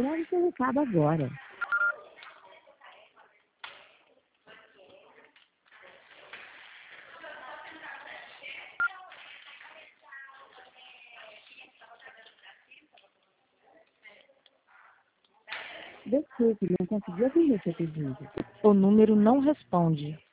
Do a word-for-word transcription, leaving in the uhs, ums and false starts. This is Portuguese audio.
Grave seu recado agora. Desculpe, não consegui atender seu pedido. O número não responde.